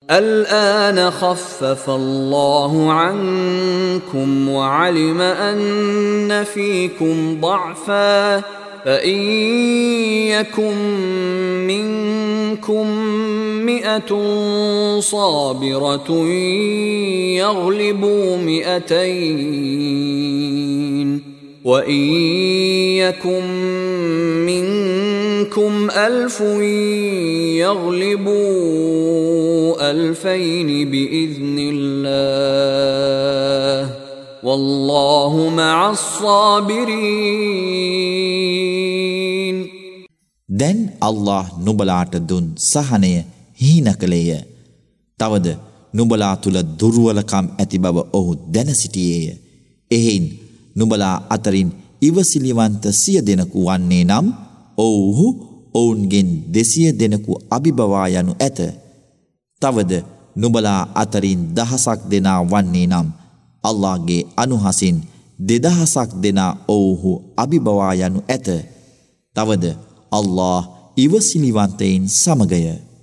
الآن خفف الله عنكم وعلم أن فيكم ضعفا فإن يكن منكم 100 صابرة يغلبوا 200 وإن يكن منكم 1000 يغلبوا 2000 بإذن الله والله مع الصابرين. දැන් අල්ලාහ් නුඹලාට දුන් සහනය හීන කළේය. තවද නුඹලා තුල දුර්වලකම් ඇති බව ඔහු දැන සිටියේය. එහෙන් නුඹලා අතරින් ඉවසිලිවන්ත 100 දෙනෙකු වන්නේ නම් ඔව්හු ඔවුන්ගෙන් 200 දෙනෙකු අභිබවා යනු ඇත. තවද නුඹලා අතරින් 1000ක් දෙනා වන්නේ නම් අල්ලාහ්ගේ අනුහසින් 2000ක් දෙනා ඔව්හු අභිබවා යනු ඇත. තවද අල්ලාහ් ඉවසිලිවන්තයින් සමගය.